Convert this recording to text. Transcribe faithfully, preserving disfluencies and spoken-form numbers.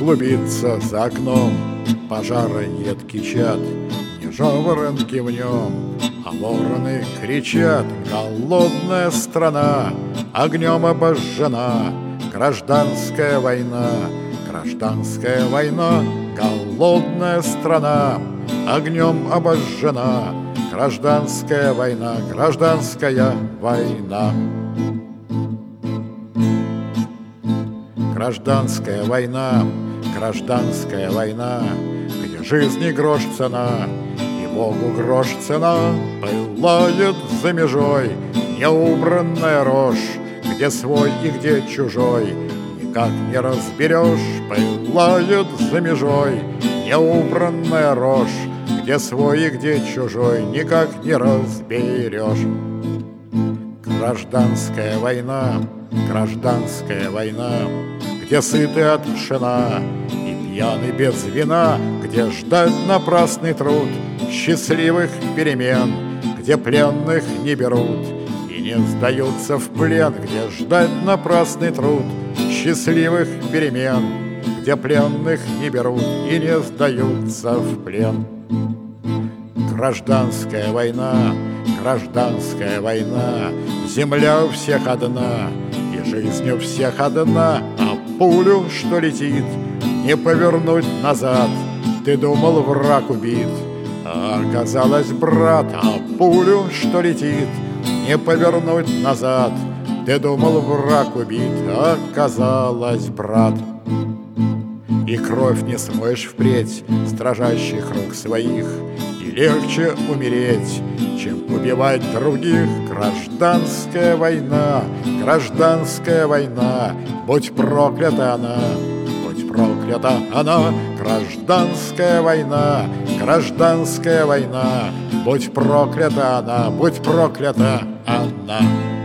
клубится за окном пожара едкий чад. Не жаворонки в нем, а вороны кричат. Голодная страна, огнем обожжена, гражданская война, гражданская война. Голодная страна, огнем обожжена, гражданская война, гражданская война. Гражданская война, гражданская война, где жизни грош цена и Богу грош цена. Пылает за межой неубранная рожь, где свой и где чужой никак не разберешь. Пылает за межой неубранная рожь, где свой и где чужой никак не разберешь. Гражданская война, гражданская война, где сыты от пшена и пьяны без вина, где ждать напрасный труд счастливых перемен, где пленных не берут и не сдаются в плен, где ждать напрасный труд счастливых перемен, где пленных не берут и не сдаются в плен. Гражданская война, гражданская война, земля у всех одна, и жизнь у всех одна, а пулю, что летит, не повернуть назад. Ты думал, враг убит, а оказалось, брат. А пулю, что летит, не повернуть назад. Ты думал, враг убит, а оказалось, брат. И кровь не смоешь впредь с дрожащих рук своих, и легче умереть, чем убивать других. Гражданская война, гражданская война, будь проклята она, будь проклята она. Гражданская война, гражданская война, будь проклята она, будь проклята она.